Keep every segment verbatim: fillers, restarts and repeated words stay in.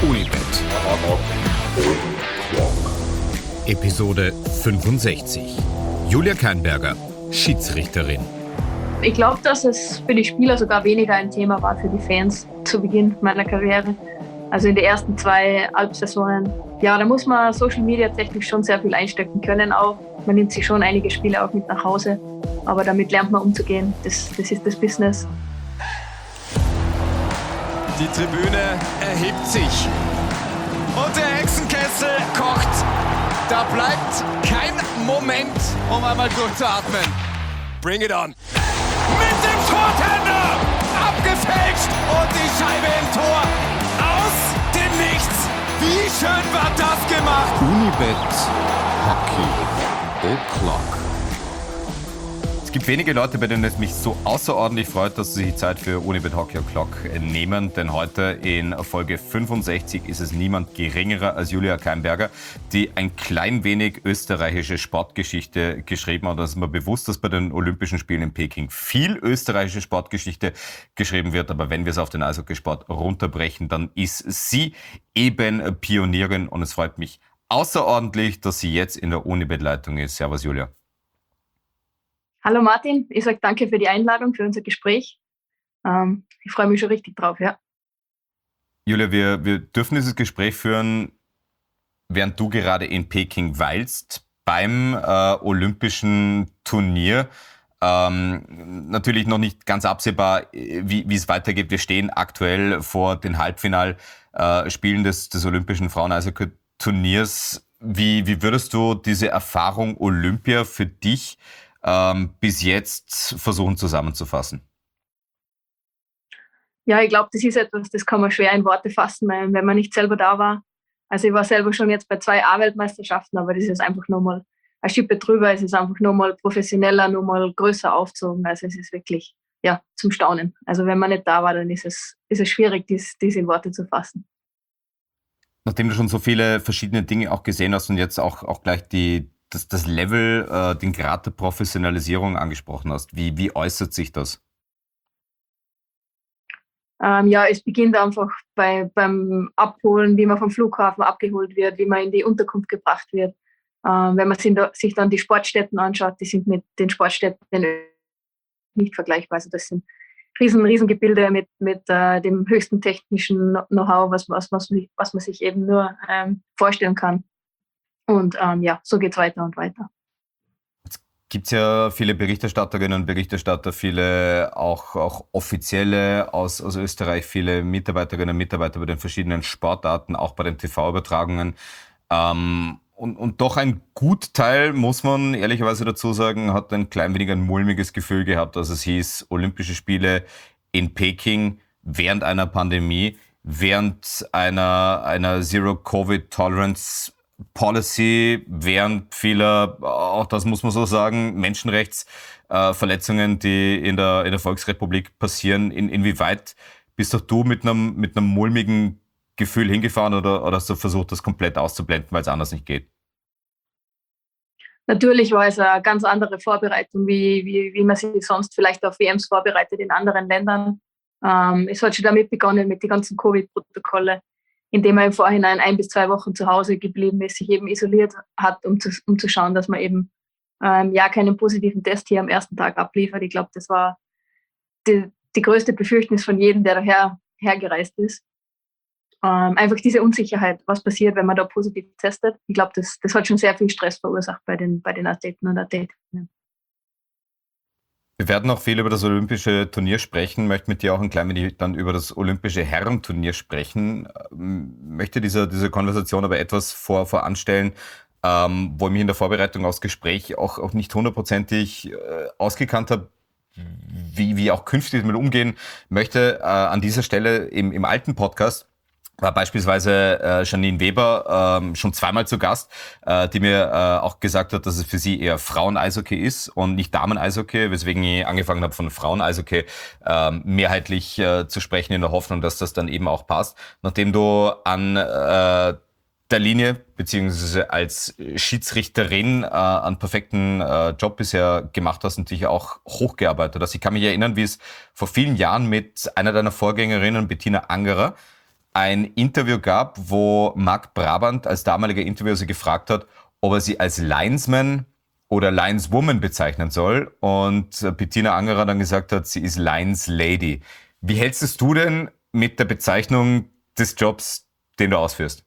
Unibet. Episode fünfundsechzig. Julia Keinberger, Schiedsrichterin. Ich glaube, dass es für die Spieler sogar weniger ein Thema war für die Fans zu Beginn meiner Karriere. Also in den ersten zwei Halbsaisonen. Ja, da muss man Social Media technisch schon sehr viel einstecken können auch. Man nimmt sich schon einige Spiele auch mit nach Hause. Aber damit lernt man umzugehen. Das, das ist das Business. Die Tribüne erhebt sich. Und der Hexenkessel kocht. Da bleibt kein Moment, um einmal durchzuatmen. Bring it on. Mit dem Tortender. Abgefälscht. Und die Scheibe im Tor. Aus dem Nichts. Wie schön war das gemacht. Unibet Hockey O'Clock. Es gibt wenige Leute, bei denen es mich so außerordentlich freut, dass sie sich die Zeit für Unibet Hockey O'Clock nehmen. Denn heute in Folge fünfundsechzig ist es niemand geringerer als Julia Keinberger, die ein klein wenig österreichische Sportgeschichte geschrieben hat. Und es ist mir bewusst, dass bei den Olympischen Spielen in Peking viel österreichische Sportgeschichte geschrieben wird. Aber wenn wir es auf den Eishockeysport runterbrechen, dann ist sie eben Pionierin. Und es freut mich außerordentlich, dass sie jetzt in der Unibet-Leitung ist. Servus, Julia. Hallo Martin, ich sage danke für die Einladung, für unser Gespräch. Ähm, ich freue mich schon richtig drauf, ja. Julia, wir, wir dürfen dieses Gespräch führen, während du gerade in Peking weilst, beim äh, Olympischen Turnier. Ähm, natürlich noch nicht ganz absehbar, wie, wie es weitergeht. Wir stehen aktuell vor den Halbfinalspielen äh, des, des Olympischen Frauen-Eishockey-Turniers. Wie, wie würdest du diese Erfahrung Olympia für dich Ähm, bis jetzt versuchen zusammenzufassen? Ja, ich glaube, das ist etwas, das kann man schwer in Worte fassen, wenn man nicht selber da war. Also ich war selber schon jetzt bei zwei A-Weltmeisterschaften, aber das ist einfach nochmal eine Schippe drüber. Es ist einfach nochmal professioneller, nochmal größer aufgezogen. Also es ist wirklich, ja, zum Staunen. Also wenn man nicht da war, dann ist es, ist es schwierig, dies, dies in Worte zu fassen. Nachdem du schon so viele verschiedene Dinge auch gesehen hast und jetzt auch, auch gleich die Das, das Level, äh, den Grad der Professionalisierung angesprochen hast. Wie, wie äußert sich das? Ähm, ja, es beginnt einfach bei, beim Abholen, wie man vom Flughafen abgeholt wird, wie man in die Unterkunft gebracht wird. Ähm, wenn man sich dann die Sportstätten anschaut, die sind mit den Sportstätten nicht vergleichbar. Also das sind riesen, riesen Gebilde mit, mit äh, dem höchsten technischen Know-how, was, was, was, was man sich eben nur ähm, vorstellen kann. Und ähm, ja, so geht's weiter und weiter. Jetzt gibt es ja viele Berichterstatterinnen und Berichterstatter, viele auch, auch Offizielle aus, aus Österreich, viele Mitarbeiterinnen und Mitarbeiter bei den verschiedenen Sportarten, auch bei den T V-Übertragungen. Ähm, und, und doch ein Gutteil, muss man ehrlicherweise dazu sagen, hat ein klein wenig ein mulmiges Gefühl gehabt, als es hieß, Olympische Spiele in Peking während einer Pandemie, während einer, einer Zero-Covid-Tolerance Policy, während vieler, auch das muss man so sagen, Menschenrechtsverletzungen, äh, die in der, in der Volksrepublik passieren. In, inwieweit bist doch du mit einem, mit einem mulmigen Gefühl hingefahren oder, oder hast du versucht, das komplett auszublenden, weil es anders nicht geht? Natürlich war es eine ganz andere Vorbereitung, wie, wie, wie man sich sonst vielleicht auf W Ms vorbereitet in anderen Ländern. Ähm, es hat schon damit begonnen, mit den ganzen Covid-Protokolle, indem er im Vorhinein ein bis zwei Wochen zu Hause geblieben ist, sich eben isoliert hat, um zu, um zu schauen, dass man eben ähm, ja keinen positiven Test hier am ersten Tag abliefert. Ich glaube, das war die, die größte Befürchtnis von jedem, der daher hergereist ist. Ähm, einfach diese Unsicherheit, was passiert, wenn man da positiv testet. Ich glaube, das, das hat schon sehr viel Stress verursacht bei den, bei den Athleten und Athletinnen. Wir werden noch viel über das Olympische Turnier sprechen, möchte mit dir auch ein klein wenig dann über das Olympische Herrenturnier sprechen. Möchte diese, diese Konversation aber etwas vor, voranstellen, ähm, wo ich mich in der Vorbereitung aufs Gespräch auch, auch nicht hundertprozentig äh, ausgekannt habe, wie, wie auch künftig damit umgehen möchte. Äh, an dieser Stelle im, im alten Podcast war beispielsweise äh, Janine Weber ähm, schon zweimal zu Gast, äh, die mir äh, auch gesagt hat, dass es für sie eher Frauen-Eishockey ist und nicht Damen-Eishockey, weswegen ich angefangen habe, von Frauen-Eishockey äh, mehrheitlich äh, zu sprechen, in der Hoffnung, dass das dann eben auch passt. Nachdem du an äh, der Linie, beziehungsweise als Schiedsrichterin äh, einen perfekten äh, Job bisher gemacht hast und dich auch hochgearbeitet hast. Ich kann mich erinnern, wie es vor vielen Jahren mit einer deiner Vorgängerinnen, Bettina Angerer, ein Interview gab, wo Marc Brabant als damaliger Interviewer sie gefragt hat, ob er sie als Linesman oder Lineswoman bezeichnen soll. Und Bettina Angerer dann gesagt hat, sie ist Lineslady. Wie hältst du denn mit der Bezeichnung des Jobs, den du ausführst?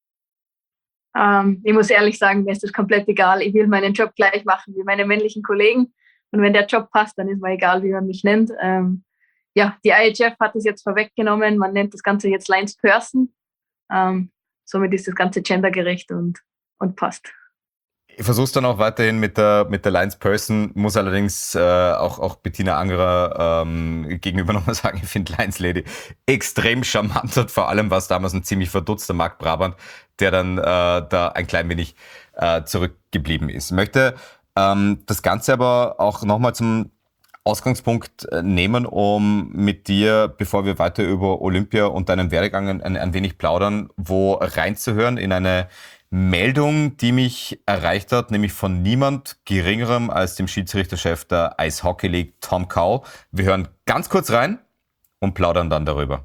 Ähm, ich muss ehrlich sagen, mir ist das komplett egal. Ich will meinen Job gleich machen wie meine männlichen Kollegen. Und wenn der Job passt, dann ist mir egal, wie man mich nennt. Ähm, ja, die I H F hat es jetzt vorweggenommen. Man nennt das Ganze jetzt Linesperson. Ähm, somit ist das Ganze gendergerecht und, und passt. Ich versuche es dann auch weiterhin mit der, mit der Linesperson, muss allerdings äh, auch, auch Bettina Angerer ähm, gegenüber nochmal sagen, ich finde Lineslady extrem charmant und vor allem war es damals ein ziemlich verdutzter Marc Brabant, der dann äh, da ein klein wenig äh, zurückgeblieben ist. Ich möchte ähm, das Ganze aber auch nochmal zum Ausgangspunkt nehmen, um mit dir, bevor wir weiter über Olympia und deinen Werdegang ein, ein wenig plaudern, wo reinzuhören in eine Meldung, die mich erreicht hat, nämlich von niemand Geringerem als dem Schiedsrichterchef der Ice Hockey League, Tom Cowell. Wir hören ganz kurz rein und plaudern dann darüber.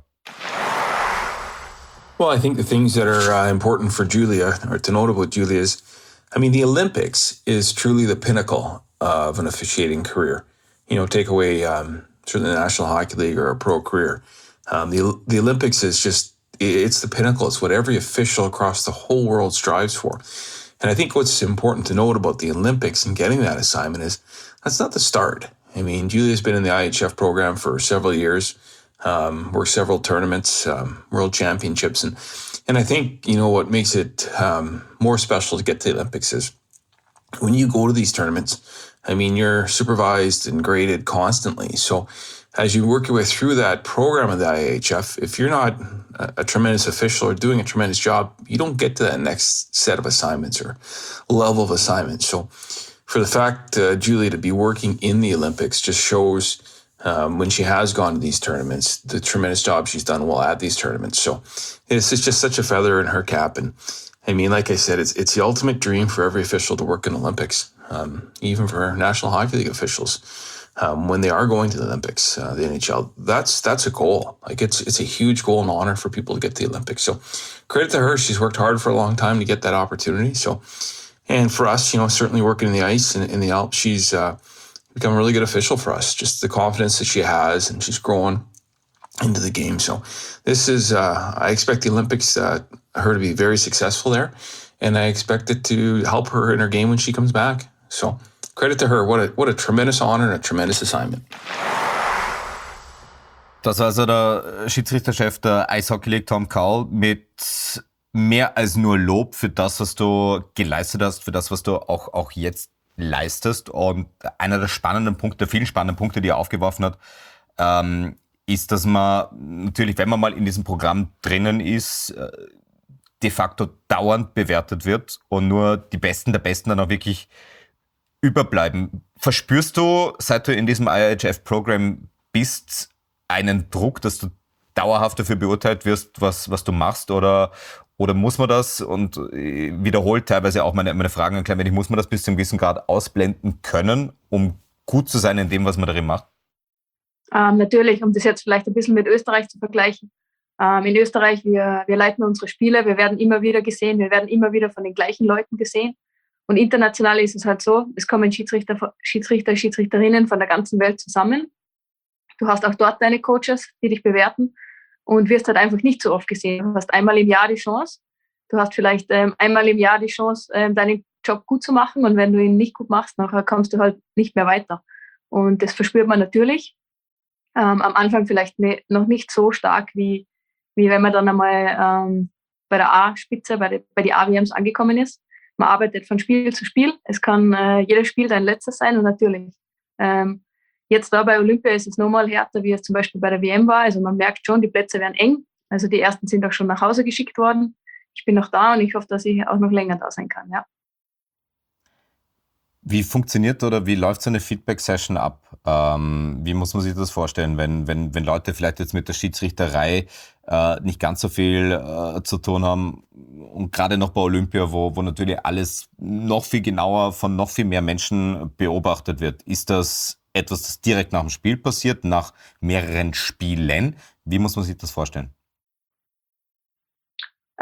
Well, I think the things that are uh, important for Julia, or to note about Julia is, I mean, the Olympics is truly the pinnacle of an officiating career. You know, take away um, certainly the National Hockey League or a pro career. Um, the the Olympics is just, it's the pinnacle. It's what every official across the whole world strives for. And I think what's important to note about the Olympics and getting that assignment is that's not the start. I mean, Julia's been in the I H F program for several years, um, worked several tournaments, um, world championships. And, and I think, you know, what makes it um, more special to get to the Olympics is when you go to these tournaments, I mean, you're supervised and graded constantly. So as you work your way through that program of the I H F, if you're not a, a tremendous official or doing a tremendous job, you don't get to that next set of assignments or level of assignments. So for the fact, uh, Julia, to be working in the Olympics just shows um, when she has gone to these tournaments, the tremendous job she's done well at these tournaments. So it's, it's just such a feather in her cap. And I mean, like I said, it's it's the ultimate dream for every official to work in Olympics, um, even for National Hockey League officials. Um, when they are going to the Olympics, uh, the N H L, that's that's a goal. Like it's it's a huge goal and honor for people to get to the Olympics. So credit to her. She's worked hard for a long time to get that opportunity. So, and for us, you know, certainly working in the ice and in the Alps, she's uh, become a really good official for us. Just the confidence that she has, and she's growing into the game. So this is, uh, I expect the Olympics, uh, her to be very successful there. And I expect it to help her in her game when she comes back. So credit to her. What a, what a tremendous honor and a tremendous assignment. Das war also der Schiedsrichterchef der Ice Hockey League, Tom Cowell, mit mehr als nur Lob für das, was du geleistet hast, für das, was du auch, auch jetzt leistest. Und einer der spannenden Punkte, der vielen spannenden Punkte, die er aufgeworfen hat, ähm, ist, dass man natürlich, wenn man mal in diesem Programm drinnen ist, de facto dauernd bewertet wird und nur die Besten der Besten dann auch wirklich überbleiben. Verspürst du, seit du in diesem I H F-Programm bist, einen Druck, dass du dauerhaft dafür beurteilt wirst, was, was du machst, oder, oder muss man das, und wiederholt teilweise auch meine, meine Fragen ein klein wenig, muss man das bis zu einem gewissen Grad ausblenden können, um gut zu sein in dem, was man darin macht? Ähm, natürlich, um das jetzt vielleicht ein bisschen mit Österreich zu vergleichen. Ähm, in Österreich, wir, wir leiten unsere Spiele, wir werden immer wieder gesehen, wir werden immer wieder von den gleichen Leuten gesehen. Und international ist es halt so, es kommen Schiedsrichter, Schiedsrichter, Schiedsrichterinnen von der ganzen Welt zusammen. Du hast auch dort deine Coaches, die dich bewerten, und wirst halt einfach nicht so oft gesehen. Du hast einmal im Jahr die Chance, du hast vielleicht ähm, einmal im Jahr die Chance, ähm, deinen Job gut zu machen, und wenn du ihn nicht gut machst, nachher kommst du halt nicht mehr weiter. Und das verspürt man natürlich. Ähm, am Anfang vielleicht ne, noch nicht so stark, wie, wie wenn man dann einmal ähm, bei der A-Spitze, bei, de, bei den A W Ms angekommen ist. Man arbeitet von Spiel zu Spiel. Es kann äh, jedes Spiel dein letztes sein, und natürlich ähm, jetzt da bei Olympia ist es nochmal härter, wie es zum Beispiel bei der W M war. Also man merkt schon, die Plätze werden eng. Also die ersten sind auch schon nach Hause geschickt worden. Ich bin noch da, und ich hoffe, dass ich auch noch länger da sein kann, ja. Wie funktioniert oder wie läuft so eine Feedback-Session ab? Ähm, wie muss man sich das vorstellen, wenn, wenn, wenn Leute vielleicht jetzt mit der Schiedsrichterei äh, nicht ganz so viel äh, zu tun haben, und gerade noch bei Olympia, wo, wo natürlich alles noch viel genauer von noch viel mehr Menschen beobachtet wird? Ist das etwas, das direkt nach dem Spiel passiert, nach mehreren Spielen? Wie muss man sich das vorstellen?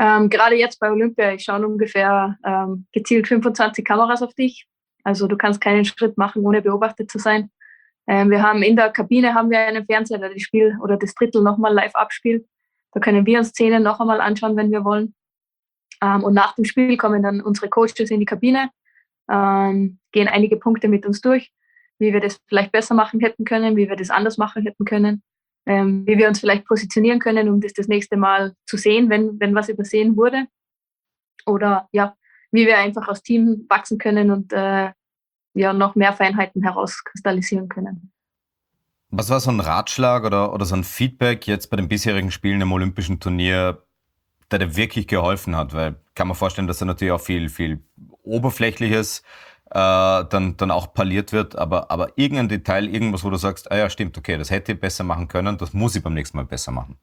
Ähm, gerade jetzt bei Olympia, ich schaue ungefähr ähm, gezielt fünfundzwanzig Kameras auf dich. Also du kannst keinen Schritt machen, ohne beobachtet zu sein. Ähm, wir haben in der Kabine haben wir einen Fernseher, der das Spiel oder das Drittel nochmal live abspielt. Da können wir uns Szenen noch einmal anschauen, wenn wir wollen. Ähm, und nach dem Spiel kommen dann unsere Coaches in die Kabine, ähm, gehen einige Punkte mit uns durch, wie wir das vielleicht besser machen hätten können, wie wir das anders machen hätten können, ähm, wie wir uns vielleicht positionieren können, um das das nächste Mal zu sehen, wenn, wenn was übersehen wurde. Oder ja, wie wir einfach als Team wachsen können und äh, ja, noch mehr Feinheiten herauskristallisieren können. Was war so ein Ratschlag oder, oder so ein Feedback jetzt bei den bisherigen Spielen im Olympischen Turnier, der dir wirklich geholfen hat? Weil kann man vorstellen, dass da natürlich auch viel, viel Oberflächliches äh, dann, dann auch parliert wird, aber, aber irgendein Detail, irgendwas, wo du sagst, ah ja, stimmt, okay, das hätte ich besser machen können, das muss ich beim nächsten Mal besser machen.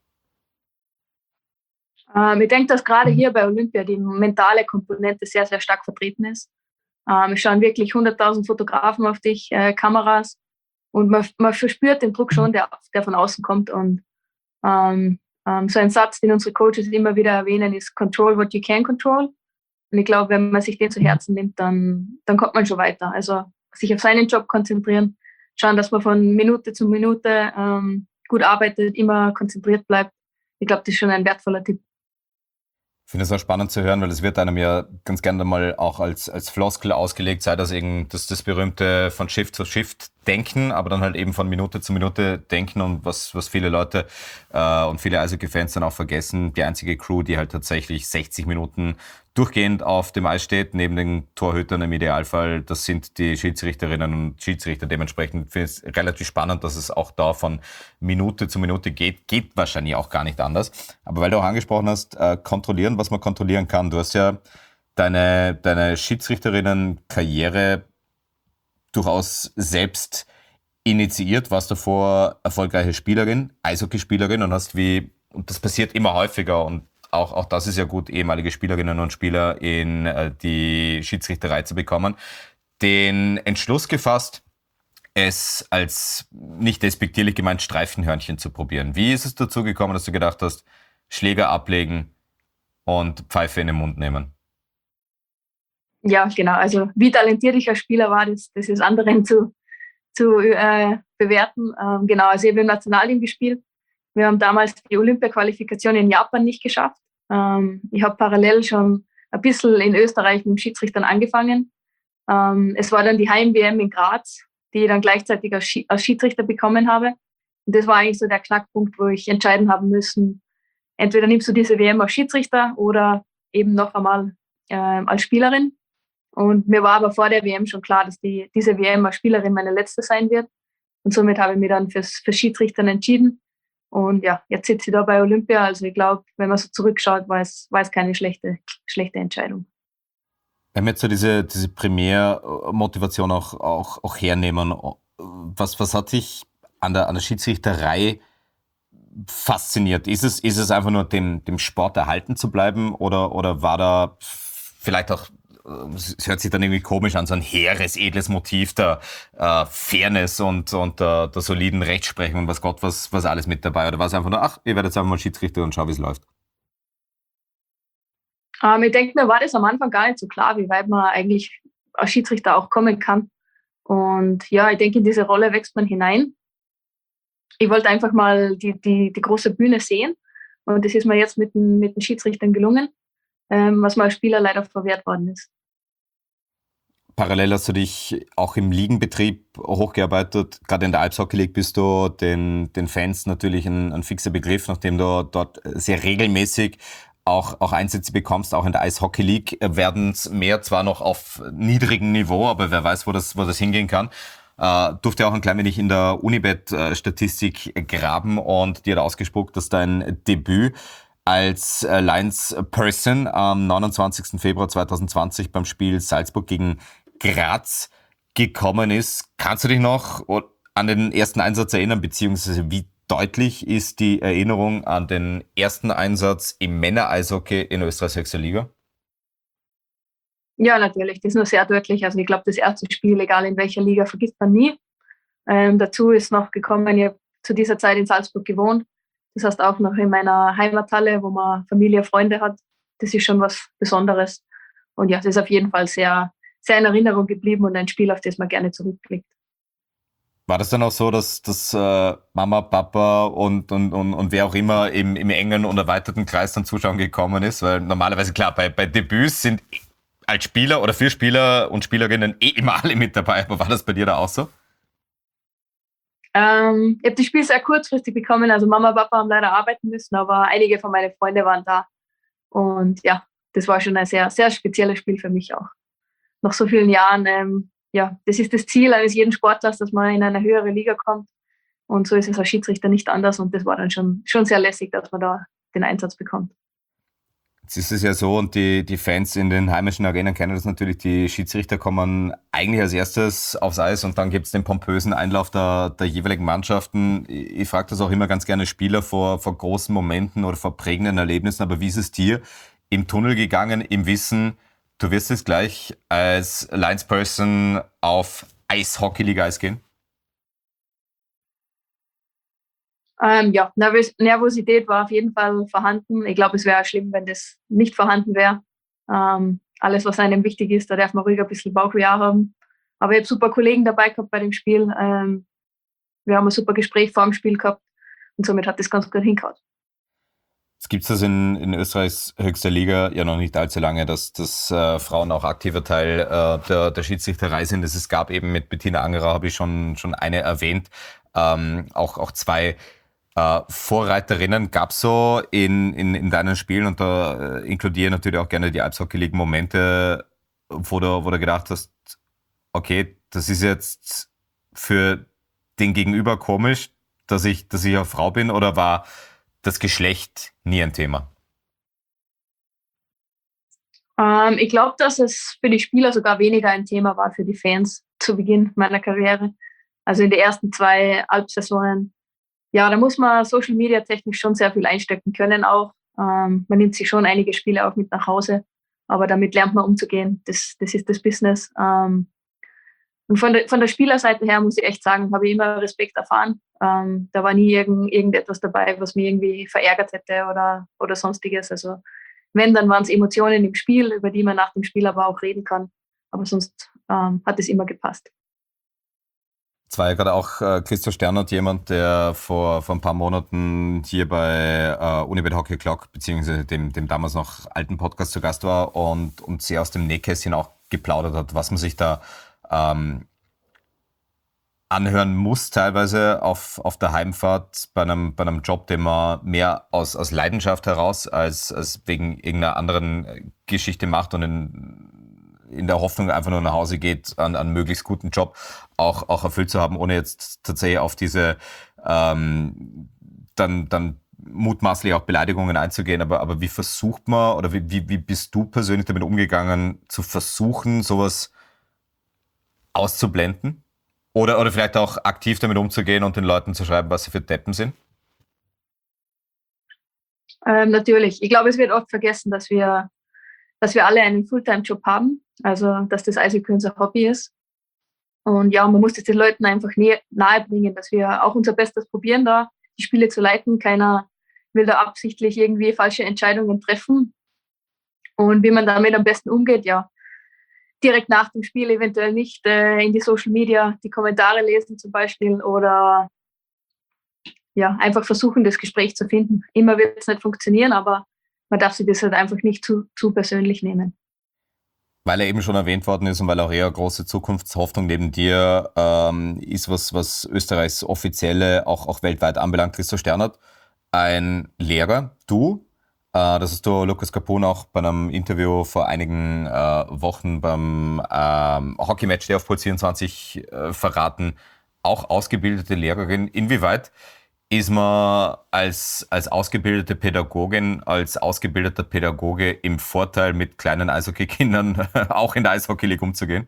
Ähm, ich denke, dass gerade hier bei Olympia die mentale Komponente sehr, sehr stark vertreten ist. Ähm, es schauen wirklich hunderttausend Fotografen auf dich, äh, Kameras, und man, man verspürt den Druck schon, der, der von außen kommt. Und ähm, ähm, so ein Satz, den unsere Coaches immer wieder erwähnen, ist "Control what you can control". Und ich glaube, wenn man sich den zu Herzen nimmt, dann, dann kommt man schon weiter. Also sich auf seinen Job konzentrieren, schauen, dass man von Minute zu Minute ähm, gut arbeitet, immer konzentriert bleibt. Ich glaube, das ist schon ein wertvoller Tipp. Ich finde es auch spannend zu hören, weil es wird einem ja ganz gerne mal auch als, als Floskel ausgelegt, sei das eben das, das berühmte von Shift zu Shift denken, aber dann halt eben von Minute zu Minute denken, und was, was viele Leute äh, und viele Eishockey-Fans dann auch vergessen, die einzige Crew, die halt tatsächlich sechzig Minuten durchgehend auf dem Eis steht, neben den Torhütern im Idealfall, das sind die Schiedsrichterinnen und Schiedsrichter. Dementsprechend finde ich es relativ spannend, dass es auch da von Minute zu Minute geht. Geht wahrscheinlich auch gar nicht anders. Aber weil du auch angesprochen hast, äh, kontrollieren, was man kontrollieren kann. Du hast ja deine, deine Schiedsrichterinnen-Karriere durchaus selbst initiiert, warst davor erfolgreiche Spielerin, Eishockeyspielerin, und hast wie, und das passiert immer häufiger, und auch, auch das ist ja gut, ehemalige Spielerinnen und Spieler in äh, die Schiedsrichterei zu bekommen, den Entschluss gefasst, es als nicht despektierlich gemeint Streifenhörnchen zu probieren. Wie ist es dazu gekommen, dass du gedacht hast, Schläger ablegen und Pfeife in den Mund nehmen? Ja, genau. Also wie talentiert ich als Spieler war, das, das ist anderen zu, zu äh, bewerten. Ähm, genau, also ich habe im Nationalteam gespielt. Wir haben damals die Olympia-Qualifikation in Japan nicht geschafft. Ähm, ich habe parallel schon ein bisschen in Österreich mit dem Schiedsrichtern angefangen. Ähm, es war dann die Heim-W M in Graz, die ich dann gleichzeitig als, Schi- als Schiedsrichter bekommen habe. Und das war eigentlich so der Knackpunkt, wo ich entscheiden haben müssen, entweder nimmst du diese W M als Schiedsrichter oder eben noch einmal äh, als Spielerin. Und mir war aber vor der W M schon klar, dass die, diese W M als Spielerin meine letzte sein wird. Und somit habe ich mich dann fürs, für Schiedsrichtern entschieden. Und ja, jetzt sitze ich da bei Olympia. Also ich glaube, wenn man so zurückschaut, war es, war es keine schlechte, schlechte Entscheidung. Wenn wir jetzt so diese, diese Primärmotivation auch, auch, auch hernehmen, was, was hat dich an der, an der Schiedsrichterei fasziniert? Ist es, ist es einfach nur dem, dem Sport erhalten zu bleiben, oder, oder war da vielleicht auch, es hört sich dann irgendwie komisch an, so ein hehres, edles Motiv der äh, Fairness und, und der, der soliden Rechtsprechung und was Gott, was, was alles mit dabei? Oder war es einfach nur, ach, ihr werdet jetzt einfach mal Schiedsrichter und schau, wie es läuft? Ähm, ich denke, mir war das am Anfang gar nicht so klar, wie weit man eigentlich als Schiedsrichter auch kommen kann. Und ja, ich denke, in diese Rolle wächst man hinein. Ich wollte einfach mal die, die, die große Bühne sehen. Und das ist mir jetzt mit den, mit den Schiedsrichtern gelungen, ähm, was mir als Spieler leider verwehrt worden ist. Parallel hast du dich auch im Ligenbetrieb hochgearbeitet. Gerade in der Alps Hockey League bist du den, den Fans natürlich ein, ein fixer Begriff, nachdem du dort sehr regelmäßig auch, auch Einsätze bekommst. Auch in der Eishockey League werden es mehr, zwar noch auf niedrigem Niveau, aber wer weiß, wo das, wo das hingehen kann. Uh, durfte auch ein klein wenig in der Unibet-Statistik graben, und die hat ausgespuckt, dass dein Debüt als Linesperson am neunundzwanzigsten Februar zweitausendzwanzig beim Spiel Salzburg gegen Graz gekommen ist. Kannst du dich noch an den ersten Einsatz erinnern, beziehungsweise wie deutlich ist die Erinnerung an den ersten Einsatz im Männer-Eishockey in Österreichs höchster Liga? Ja, natürlich, das ist nur sehr deutlich. Also ich glaube, das erste Spiel, egal in welcher Liga, vergisst man nie. Ähm, dazu ist noch gekommen, ich habe zu dieser Zeit in Salzburg gewohnt. Das heißt auch noch in meiner Heimathalle, wo man Familie, Freunde hat. das ist schon was Besonderes. Und ja, das ist auf jeden Fall sehr, sehr in Erinnerung geblieben und ein Spiel, auf das man gerne zurückblickt. War das dann auch so, dass, dass äh, Mama, Papa und, und, und, und wer auch immer im, im engen und erweiterten Kreis dann zuschauen gekommen ist? Weil normalerweise, klar, bei, bei Debüts sind als Spieler oder für Spieler und Spielerinnen eh immer alle mit dabei. Aber war das bei dir da auch so? Ähm, ich habe das Spiel sehr kurzfristig bekommen. Also Mama und Papa haben leider arbeiten müssen, aber einige von meinen Freunden waren da. Und ja, das war schon ein sehr, sehr spezielles Spiel für mich auch. Nach so vielen Jahren, ähm, ja, das ist das Ziel eines jeden Sportlers, dass man in eine höhere Liga kommt. Und so ist es als Schiedsrichter nicht anders. Und das war dann schon, schon sehr lässig, dass man da den Einsatz bekommt. Jetzt ist es ja so, und die, die Fans in den heimischen Arenen kennen das natürlich, die Schiedsrichter kommen eigentlich als erstes aufs Eis und dann gibt's den pompösen Einlauf der, der jeweiligen Mannschaften. Ich, ich frage das auch immer ganz gerne Spieler vor, vor großen Momenten oder vor prägenden Erlebnissen, aber wie ist es dir im Tunnel gegangen, im Wissen, du wirst jetzt gleich als Linesperson auf Eishockey-Liga-Eis gehen? Ähm, ja, Nervos- Nervosität war auf jeden Fall vorhanden. Ich glaube, es wäre schlimm, wenn das nicht vorhanden wäre. Ähm, alles, was einem wichtig ist, da darf man ruhig ein bisschen Bauchweh haben. Aber ich habe super Kollegen dabei gehabt bei dem Spiel. Ähm, wir haben ein super Gespräch vor dem Spiel gehabt und somit hat das ganz gut hingehauen. Es gibt das in, in Österreichs höchster Liga ja noch nicht allzu lange, dass, dass äh, Frauen auch aktiver Teil äh, der, der Schiedsrichterei sind. Es gab eben mit Bettina Angerer, habe ich schon, schon eine erwähnt, ähm, auch, auch zwei äh, Vorreiterinnen. Gab es so in, in, in deinen Spielen, und da äh, inkludiere natürlich auch gerne die Alps Hockey League, Momente, wo du, wo du gedacht hast, okay, das ist jetzt für den Gegenüber komisch, dass ich, dass ich eine Frau bin, oder war das Geschlecht nie ein Thema? Ähm, ich glaube, dass es für die Spieler sogar weniger ein Thema war für die Fans zu Beginn meiner Karriere. Also in den ersten zwei Alpsaisonen. Ja, da muss man Social Media technisch schon sehr viel einstecken können auch. Ähm, man nimmt sich schon einige Spiele auch mit nach Hause, aber damit lernt man umzugehen. Das, das ist das Business. Ähm, und von der, von der Spielerseite her muss ich echt sagen, habe ich immer Respekt erfahren. Ähm, da war nie irgend, irgendetwas dabei, was mich irgendwie verärgert hätte oder, oder sonstiges. Also wenn, dann waren es Emotionen im Spiel, über die man nach dem Spiel aber auch reden kann. Aber sonst ähm, hat es immer gepasst. Es war ja gerade auch äh, Christoph Sternert, jemand, der vor, vor ein paar Monaten hier bei äh, Unibet Hockey Clock, beziehungsweise dem, dem damals noch alten Podcast zu Gast war und, und sehr aus dem Nähkästchen auch geplaudert hat, was man sich da ähm, anhören muss, teilweise auf, auf der Heimfahrt bei einem, bei einem Job, den man mehr aus, aus Leidenschaft heraus als, als wegen irgendeiner anderen Geschichte macht und in, in der Hoffnung einfach nur nach Hause geht, an einen möglichst guten Job auch, auch erfüllt zu haben, ohne jetzt tatsächlich auf diese ähm, dann, dann mutmaßlich auch Beleidigungen einzugehen. Aber, aber wie versucht man, oder wie, wie, wie bist du persönlich damit umgegangen, zu versuchen, sowas auszublenden? Oder, oder vielleicht auch aktiv damit umzugehen und den Leuten zu schreiben, was sie für Deppen sind? Ähm, natürlich. Ich glaube, es wird oft vergessen, dass wir, dass wir alle einen Fulltime-Job haben. Also, dass das Eishockey unser Hobby ist. Und ja, man muss das den Leuten einfach nahe bringen, dass wir auch unser Bestes probieren, da die Spiele zu leiten. Keiner will da absichtlich irgendwie falsche Entscheidungen treffen. Und wie man damit am besten umgeht, ja, direkt nach dem Spiel eventuell nicht äh, in die Social Media die Kommentare lesen zum Beispiel oder ja, einfach versuchen, das Gespräch zu finden. Immer wird es nicht funktionieren, aber man darf sich das halt einfach nicht zu, zu persönlich nehmen. Weil er eben schon erwähnt worden ist und weil auch eher eine große Zukunftshoffnung neben dir ähm, ist, was, was Österreichs offizielle, auch, auch weltweit anbelangt, Christoph Sternert, ein Lehrer, du, äh, das hast du Lukas Capun auch bei einem Interview vor einigen äh, Wochen beim ähm, Hockey-Match der auf Puls vierundzwanzig äh, verraten, auch ausgebildete Lehrerin. Inwieweit ist man als, als ausgebildete Pädagogin, als ausgebildeter Pädagoge im Vorteil, mit kleinen Eishockey-Kindern auch in der Eishockey-League umzugehen?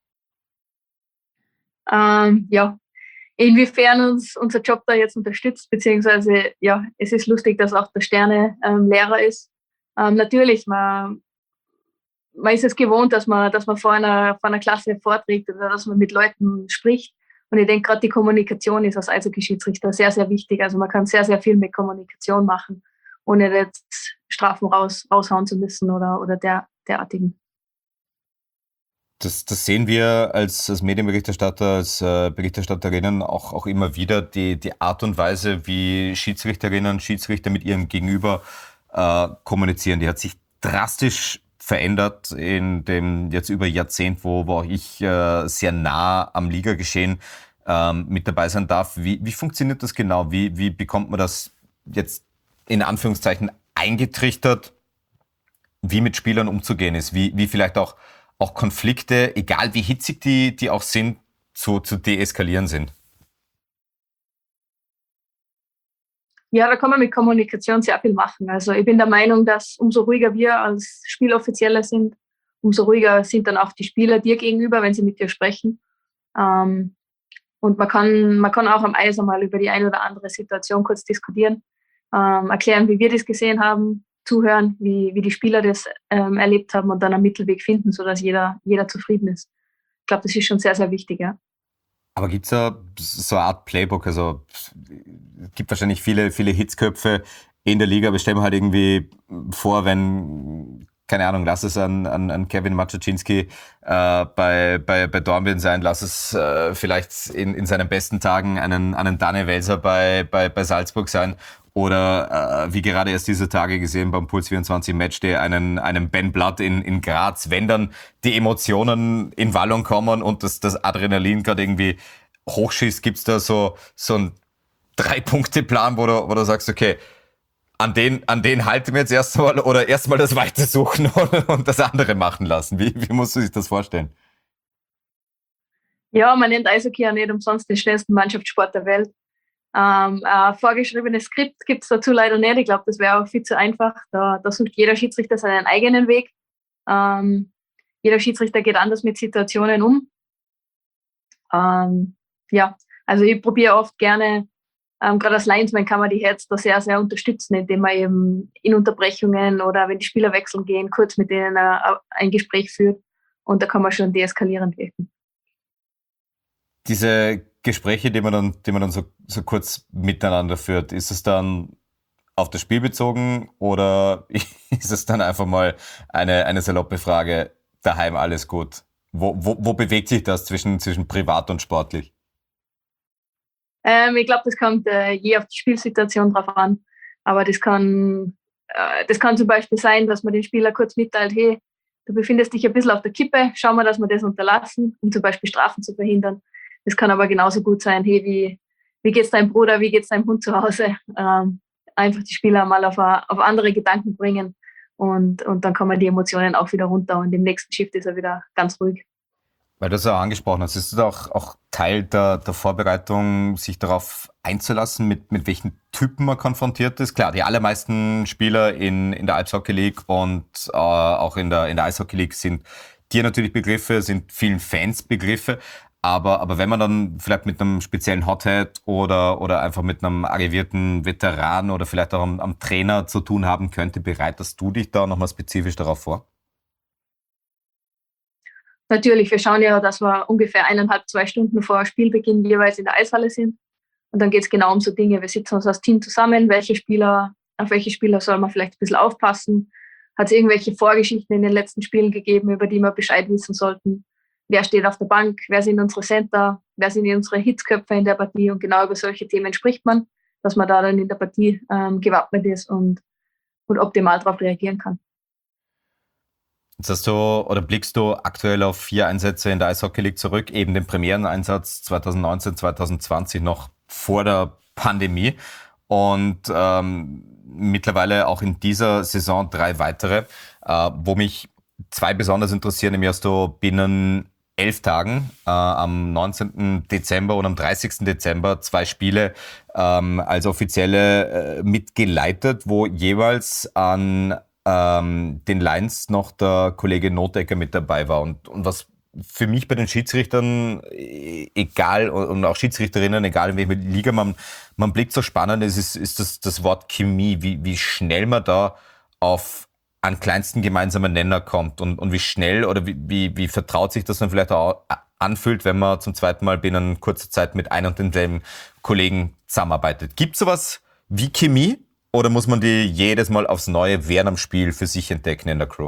Ähm, ja, inwiefern uns unser Job da jetzt unterstützt, beziehungsweise ja, es ist lustig, dass auch der Sterne ähm, Lehrer ist. Ähm, natürlich, man, man ist es gewohnt, dass man, dass man vor einer, vor einer Klasse vorträgt oder dass man mit Leuten spricht. Und ich denke, gerade die Kommunikation ist als Eishockey-Schiedsrichter sehr, sehr wichtig. Also man kann sehr, sehr viel mit Kommunikation machen, ohne jetzt Strafen raus, raushauen zu müssen oder, oder der, derartigen. Das, das sehen wir als, als Medienberichterstatter, als äh, Berichterstatterinnen auch, auch immer wieder, die, die Art und Weise, wie Schiedsrichterinnen und Schiedsrichter mit ihrem Gegenüber äh, kommunizieren. Die hat sich drastisch verändert in dem jetzt über Jahrzehnt, wo, wo auch ich äh, sehr nah am Ligageschehen ähm, mit dabei sein darf. Wie, wie funktioniert das genau? Wie, wie bekommt man das jetzt in Anführungszeichen eingetrichtert, wie mit Spielern umzugehen ist? Wie, wie vielleicht auch auch Konflikte, egal wie hitzig die, die auch sind, zu, zu deeskalieren sind? Ja, da kann man mit Kommunikation sehr viel machen. Also ich bin der Meinung, dass umso ruhiger wir als Spieloffizielle sind, umso ruhiger sind dann auch die Spieler dir gegenüber, wenn sie mit dir sprechen. Ähm, und man kann, man kann auch am Eis einmal über die eine oder andere Situation kurz diskutieren, ähm, erklären, wie wir das gesehen haben, zuhören, wie, wie die Spieler das ähm, erlebt haben und dann einen Mittelweg finden, sodass jeder, jeder zufrieden ist. Ich glaube, das ist schon sehr, sehr wichtig. Ja. Aber gibt es da so eine Art Playbook? Also es gibt wahrscheinlich viele, viele Hitzköpfe in der Liga, aber ich stelle mir halt irgendwie vor, wenn, keine Ahnung, lass es an, an, an Kevin Maciejinski äh, bei, bei, bei Dornbirn sein, lass es äh, vielleicht in, in seinen besten Tagen einen, einen Dane Welser bei, bei, bei Salzburg sein. Oder äh, wie gerade erst diese Tage gesehen beim Puls vierundzwanzig Matchday, einen, einen Ben Blatt in, in Graz. Wenn dann die Emotionen in Wallung kommen und das, das Adrenalin gerade irgendwie hochschießt, gibt's da so, so einen Drei-Punkte-Plan, wo du, wo du sagst, okay, an den, an den halten wir jetzt erstmal oder erstmal das Weite suchen und, und das andere machen lassen. Wie, wie musst du sich das vorstellen? Ja, man nennt Eishockey ja nicht umsonst den schnellsten Mannschaftssport der Welt. Ähm, ein vorgeschriebenes Skript gibt es dazu leider nicht. Ich glaube, das wäre auch viel zu einfach. Da, da sucht jeder Schiedsrichter seinen eigenen Weg. Ähm, jeder Schiedsrichter geht anders mit Situationen um. Ähm, ja, also ich probiere oft gerne, ähm, gerade als Linesman kann man die Herz da sehr, sehr unterstützen, indem man eben in Unterbrechungen oder wenn die Spieler wechseln gehen, kurz mit denen äh, ein Gespräch führt. Und da kann man schon deeskalierend wirken. Diese Gespräche, die man dann, die man dann so, so kurz miteinander führt, ist es dann auf das Spiel bezogen oder ist es dann einfach mal eine, eine saloppe Frage, daheim alles gut? Wo, wo, wo bewegt sich das zwischen, zwischen privat und sportlich? Ähm, ich glaube, das kommt äh, je auf die Spielsituation drauf an. Aber das kann, äh, das kann zum Beispiel sein, dass man den Spieler kurz mitteilt, hey, du befindest dich ein bisschen auf der Kippe, schau mal, dass wir das unterlassen, um zum Beispiel Strafen zu verhindern. Das kann aber genauso gut sein, hey, wie, wie geht's deinem Bruder, wie geht's deinem Hund zu Hause? Ähm, einfach die Spieler mal auf, auf andere Gedanken bringen und, und dann kommen die Emotionen auch wieder runter und im nächsten Shift ist er wieder ganz ruhig. Weil du es auch angesprochen hast, ist das auch, auch Teil der, der Vorbereitung, sich darauf einzulassen, mit, mit welchen Typen man konfrontiert ist? Klar, die allermeisten Spieler in, in der Eishockey League und äh, auch in der, in der Eishockey League sind dir natürlich Begriffe, sind vielen Fans Begriffe. Aber, aber wenn man dann vielleicht mit einem speziellen Hothead oder, oder einfach mit einem arrivierten Veteran oder vielleicht auch am, am Trainer zu tun haben könnte, bereitest du dich da nochmal spezifisch darauf vor? Natürlich, wir schauen ja, dass wir ungefähr eineinhalb, zwei Stunden vor Spielbeginn jeweils in der Eishalle sind. Und dann geht es genau um so Dinge. Wir sitzen uns als Team zusammen, welche Spieler, auf welche Spieler soll man vielleicht ein bisschen aufpassen. Hat es irgendwelche Vorgeschichten in den letzten Spielen gegeben, über die wir Bescheid wissen sollten? Wer steht auf der Bank, wer sind unsere Center, wer sind unsere Hitzköpfe in der Partie und genau über solche Themen spricht man, dass man da dann in der Partie ähm, gewappnet ist und, und optimal darauf reagieren kann. Jetzt hast du oder blickst du aktuell auf vier Einsätze in der Eishockey League zurück, eben den Premiereneinsatz zwanzig neunzehn, zwanzig zwanzig noch vor der Pandemie und ähm, mittlerweile auch in dieser Saison drei weitere, äh, wo mich zwei besonders interessieren, nämlich hast du binnen elf Tagen, äh, am neunzehnten Dezember und am dreißigsten Dezember zwei Spiele ähm, als offizielle äh, mitgeleitet, wo jeweils an ähm, den Lines noch der Kollege Notecker mit dabei war. Und, und was für mich bei den Schiedsrichtern, egal, und auch Schiedsrichterinnen, egal in welcher Liga man, man blickt, so spannend ist, ist, ist das, das Wort Chemie, wie, wie schnell man da auf an kleinsten gemeinsamen Nenner kommt und, und wie schnell oder wie, wie, wie vertraut sich das dann vielleicht auch anfühlt, wenn man zum zweiten Mal binnen kurzer Zeit mit ein und denselben Kollegen zusammenarbeitet. Gibt es sowas wie Chemie oder muss man die jedes Mal aufs Neue während am Spiel für sich entdecken in der Crew?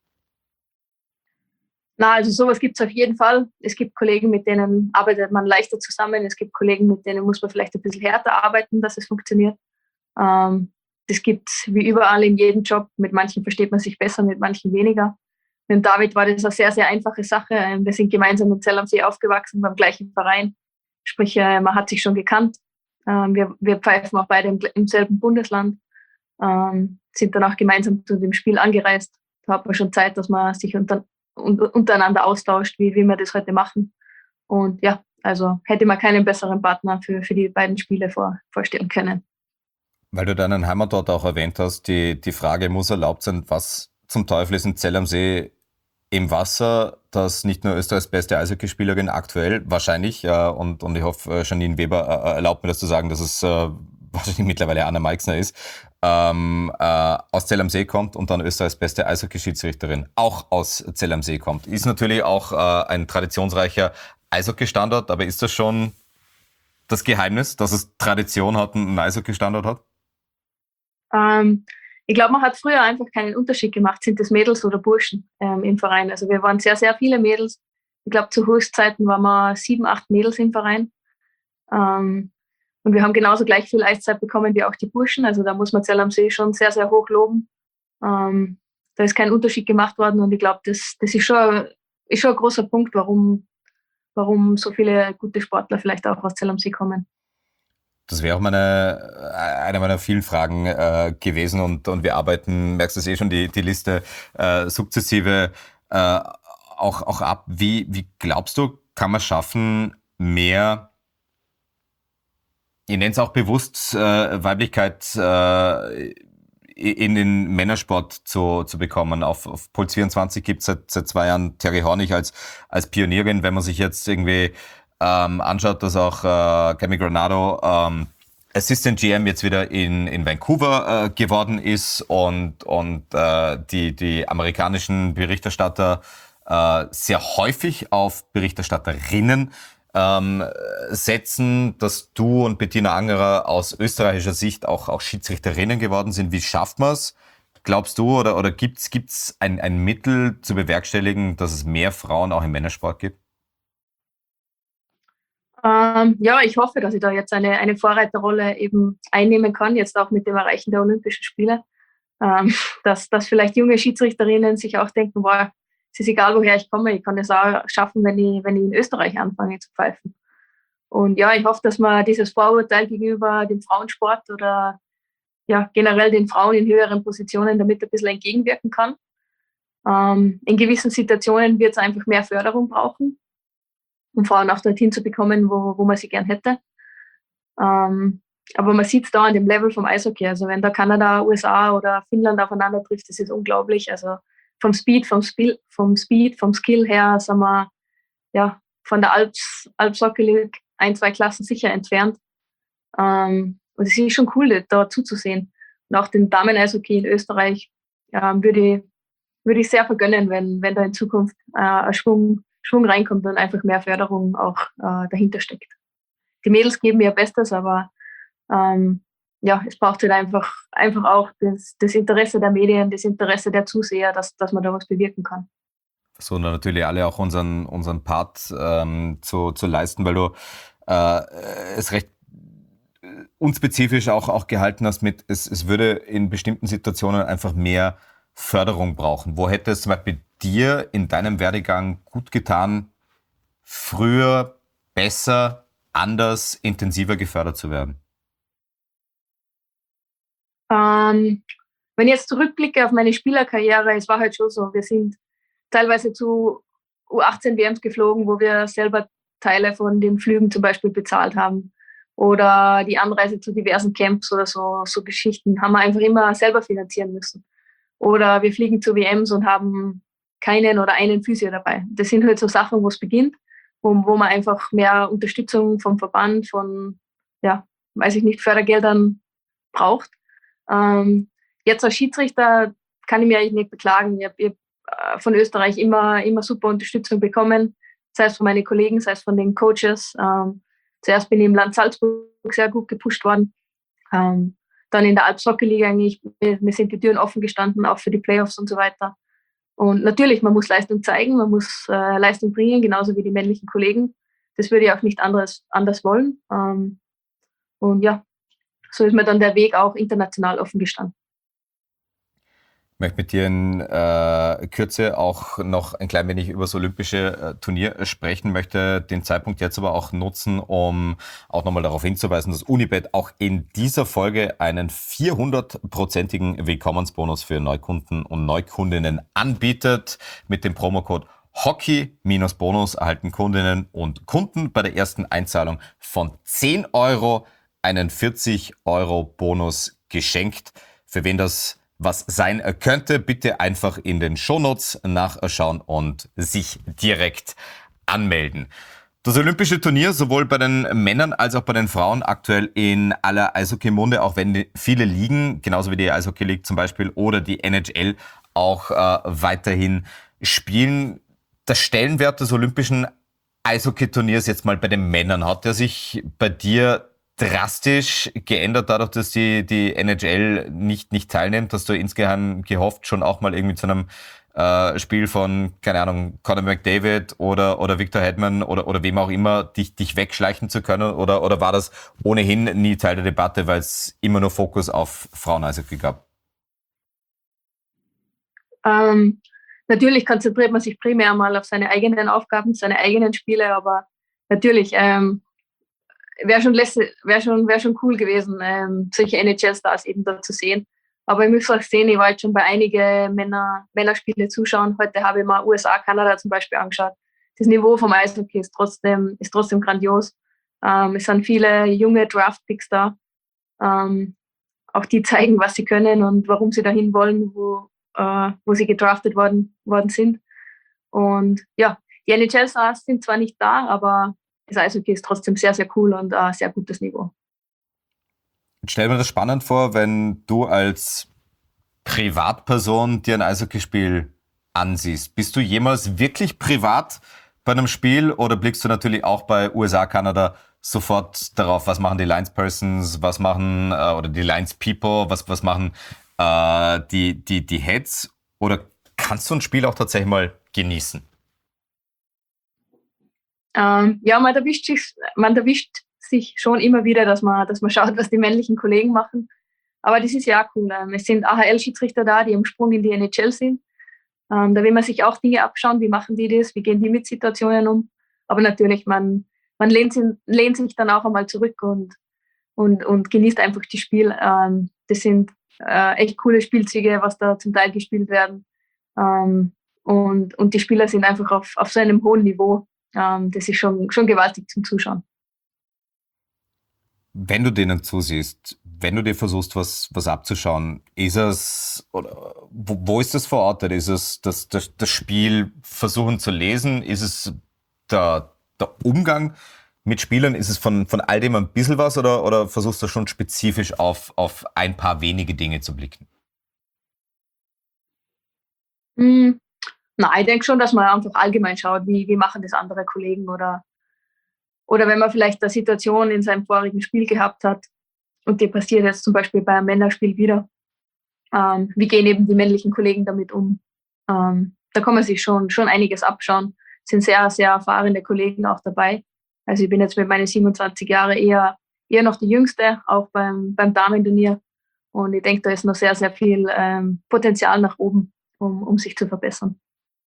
Na, also sowas gibt es auf jeden Fall. Es gibt Kollegen, mit denen arbeitet man leichter zusammen. Es gibt Kollegen, mit denen muss man vielleicht ein bisschen härter arbeiten, dass es funktioniert. Ähm, das gibt es wie überall in jedem Job. Mit manchen versteht man sich besser, mit manchen weniger. Mit David war das eine sehr, sehr einfache Sache. Wir sind gemeinsam in Zell am See aufgewachsen, beim gleichen Verein. Sprich, man hat sich schon gekannt. Wir, wir pfeifen auch beide im, im selben Bundesland. Sind dann auch gemeinsam zu dem Spiel angereist. Da hat man schon Zeit, dass man sich unter, untereinander austauscht, wie, wie wir das heute machen. Und ja, also hätte man keinen besseren Partner für, für die beiden Spiele vor, vorstellen können. Weil du deinen Heimatort auch erwähnt hast, die, die Frage muss erlaubt sein, was zum Teufel ist in Zell am See im Wasser, das nicht nur Österreichs beste Eishockeyspielerin aktuell, wahrscheinlich, äh, und, und ich hoffe, Janine Weber äh, erlaubt mir das zu sagen, dass es äh, wahrscheinlich mittlerweile Anna Meixner ist, ähm, äh, aus Zell am See kommt und dann Österreichs beste Eishockeyschiedsrichterin auch aus Zell am See kommt. Ist natürlich auch äh, ein traditionsreicher Eishockey-Standort, aber ist das schon das Geheimnis, dass es Tradition hat und einen Eishockey-Standort hat? Ähm, ich glaube, man hat früher einfach keinen Unterschied gemacht, sind das Mädels oder Burschen ähm, im Verein. Also wir waren sehr, sehr viele Mädels. Ich glaube, zu Höchstzeiten waren wir sieben, acht Mädels im Verein. Ähm, und wir haben genauso gleich viel Eiszeit bekommen wie auch die Burschen. Also da muss man Zell am See schon sehr, sehr hoch loben. Ähm, da ist kein Unterschied gemacht worden und ich glaube, das, das ist, schon, ist schon ein großer Punkt, warum, warum so viele gute Sportler vielleicht auch aus Zell am See kommen. Das wäre auch meine, eine meiner vielen Fragen äh, gewesen und, und wir arbeiten, merkst du es eh schon, die, die Liste äh, sukzessive äh, auch, auch ab. Wie, wie glaubst du, kann man schaffen, mehr, ich nenne es auch bewusst, äh, Weiblichkeit äh, in den Männersport zu, zu bekommen? Auf, auf Puls vierundzwanzig gibt es seit, seit zwei Jahren Terry Hornig als, als Pionierin. Wenn man sich jetzt irgendwie Ähm, anschaut, dass auch äh, Cammy Granado ähm, Assistant G M jetzt wieder in, in Vancouver äh, geworden ist und, und äh, die, die amerikanischen Berichterstatter äh, sehr häufig auf Berichterstatterinnen ähm, setzen, dass du und Bettina Angerer aus österreichischer Sicht auch, auch Schiedsrichterinnen geworden sind. Wie schafft man es? Glaubst du, oder, oder gibt es ein, ein Mittel zu bewerkstelligen, dass es mehr Frauen auch im Männersport gibt? Ähm, ja, ich hoffe, dass ich da jetzt eine, eine Vorreiterrolle eben einnehmen kann, jetzt auch mit dem Erreichen der Olympischen Spiele. Ähm, dass, dass vielleicht junge Schiedsrichterinnen sich auch denken, boah, es ist egal, woher ich komme, ich kann das auch schaffen, wenn ich, wenn ich in Österreich anfange zu pfeifen. Und ja, ich hoffe, dass man dieses Vorurteil gegenüber dem Frauensport oder ja, generell den Frauen in höheren Positionen damit ein bisschen entgegenwirken kann. Ähm, in gewissen Situationen wird es einfach mehr Förderung brauchen, um Frauen auch dorthin zu bekommen, wo, wo man sie gern hätte. Ähm, aber man sieht es da an dem Level vom Eishockey. Also wenn da Kanada, U S A oder Finnland aufeinander trifft, das ist unglaublich. Also vom Speed, vom Spiel, vom Speed, vom Skill her sind wir ja von der Alps, Alps Hockey League ein, zwei Klassen sicher entfernt. Ähm, und es ist schon cool, da zuzusehen. Und auch den Damen-Eishockey in Österreich ähm, würde ich, würde ich sehr vergönnen, wenn, wenn da in Zukunft äh, ein Schwung Schwung reinkommt und einfach mehr Förderung auch äh, dahinter steckt. Die Mädels geben ihr Bestes, aber ähm, ja, es braucht halt einfach, einfach auch das, das Interesse der Medien, das Interesse der Zuseher, dass, dass man da was bewirken kann. Versuchen da natürlich alle auch unseren, unseren Part ähm, zu, zu leisten, weil du äh, es recht unspezifisch auch, auch gehalten hast mit, es, es würde in bestimmten Situationen einfach mehr Förderung brauchen. Wo hätte es zum Beispiel dir in deinem Werdegang gut getan, früher, besser, anders, intensiver gefördert zu werden? Ähm, wenn ich jetzt zurückblicke auf meine Spielerkarriere, es war halt schon so, wir sind teilweise zu U achtzehn W Ms geflogen, wo wir selber Teile von den Flügen zum Beispiel bezahlt haben. Oder die Anreise zu diversen Camps oder so, so Geschichten haben wir einfach immer selber finanzieren müssen. Oder wir fliegen zu W Ms und haben keinen oder einen Physio dabei. Das sind halt so Sachen, wo es beginnt, wo, wo man einfach mehr Unterstützung vom Verband, von, ja, weiß ich nicht, Fördergeldern braucht. Ähm, jetzt als Schiedsrichter kann ich mich eigentlich nicht beklagen. Ich habe hab von Österreich immer, immer super Unterstützung bekommen, sei es von meinen Kollegen, sei es von den Coaches. Ähm, zuerst bin ich im Land Salzburg sehr gut gepusht worden. Ähm, dann in der Alps-Hockey-Liga eigentlich, mir, mir sind die Türen offen gestanden, auch für die Playoffs und so weiter. Und natürlich, man muss Leistung zeigen, man muss äh, Leistung bringen, genauso wie die männlichen Kollegen. Das würde ich auch nicht anderes, anders wollen. Ähm, und ja, so ist mir dann der Weg auch international offen gestanden. Ich möchte mit dir in äh, Kürze auch noch ein klein wenig über das olympische äh, Turnier sprechen, möchte den Zeitpunkt jetzt aber auch nutzen, um auch nochmal darauf hinzuweisen, dass Unibet auch in dieser Folge einen vierhundertprozentigen Willkommensbonus für Neukunden und Neukundinnen anbietet. Mit dem Promocode Hockey-Bonus erhalten Kundinnen und Kunden bei der ersten Einzahlung von zehn Euro einen vierzig Euro Bonus geschenkt. Für wen das was sein könnte, bitte einfach in den Shownotes nachschauen und sich direkt anmelden. Das olympische Turnier, sowohl bei den Männern als auch bei den Frauen, aktuell in aller Eishockey-Munde, auch wenn viele Ligen, genauso wie die Eishockey League zum Beispiel oder die N H L, auch äh, weiterhin spielen. Der Stellenwert des olympischen Eishockey-Turniers jetzt mal bei den Männern, hat der sich bei dir drastisch geändert, dadurch, dass die, die N H L nicht, nicht teilnimmt? Hast du insgeheim gehofft, schon auch mal irgendwie zu einem äh, Spiel von, keine Ahnung, Conor McDavid oder, oder Victor Hedman oder, oder wem auch immer, dich, dich wegschleichen zu können? Oder, oder war das ohnehin nie Teil der Debatte, weil es immer nur Fokus auf Frauen-Eishockey gab? Ähm, natürlich konzentriert man sich primär mal auf seine eigenen Aufgaben, seine eigenen Spiele, aber natürlich ähm, wäre schon, wär schon, wär schon cool gewesen, ähm, solche N H L-Stars eben da zu sehen. Aber ich muss auch sehen, ich war jetzt schon bei einigen Männer, Männerspiele zuschauen. Heute habe ich mal U S A, Kanada zum Beispiel angeschaut. Das Niveau vom Eishockey ist trotzdem, ist trotzdem grandios. Ähm, es sind viele junge Draft-Picks da. Ähm, auch die zeigen, was sie können und warum sie dahin wollen, wo, äh, wo sie gedraftet worden, worden sind. Und ja, die N H L-Stars sind zwar nicht da, aber das Eishockey ist trotzdem sehr, sehr cool und ein sehr gutes Niveau. Ich stell mir das spannend vor, wenn du als Privatperson dir ein Eishockeyspiel ansiehst. Bist du jemals wirklich privat bei einem Spiel oder blickst du natürlich auch bei U S A, Kanada sofort darauf, was machen die Linespersons, was machen äh, oder die Linespeople, was, was machen äh, die, die, die Heads? Oder kannst du ein Spiel auch tatsächlich mal genießen? Ähm, ja, man erwischt, sich, man erwischt sich schon immer wieder, dass man, dass man schaut, was die männlichen Kollegen machen. Aber das ist ja auch cool. Es sind A H L-Schiedsrichter da, die im Sprung in die N H L sind. Ähm, da will man sich auch Dinge abschauen, wie machen die das, wie gehen die mit Situationen um. Aber natürlich, man, man lehnt, sich, lehnt sich dann auch einmal zurück und, und, und genießt einfach das Spiel. Ähm, das sind äh, echt coole Spielzüge, was da zum Teil gespielt werden. Ähm, und, und die Spieler sind einfach auf, auf so einem hohen Niveau. Ähm, das ist schon, schon gewaltig zum Zuschauen. Wenn du denen zusiehst, wenn du dir versuchst, was, was abzuschauen, ist es, oder wo, wo ist das verortet? Ist es das, das, das Spiel versuchen zu lesen? Ist es der, der Umgang mit Spielern? Ist es von, von all dem ein bisschen was oder, oder versuchst du schon spezifisch auf, auf ein paar wenige Dinge zu blicken? Mm, nein, ich denke schon, dass man einfach allgemein schaut, wie, wie machen das andere Kollegen oder Oder wenn man vielleicht eine Situation in seinem vorigen Spiel gehabt hat und die passiert jetzt zum Beispiel bei einem Männerspiel wieder. Ähm, wie gehen eben die männlichen Kollegen damit um? Ähm, da kann man sich schon, schon einiges abschauen. Es sind sehr, sehr erfahrene Kollegen auch dabei. Also ich bin jetzt mit meinen siebenundzwanzig Jahren eher, eher noch die Jüngste, auch beim, beim Damenturnier. Und ich denke, da ist noch sehr, sehr viel ähm, Potenzial nach oben, um, um sich zu verbessern.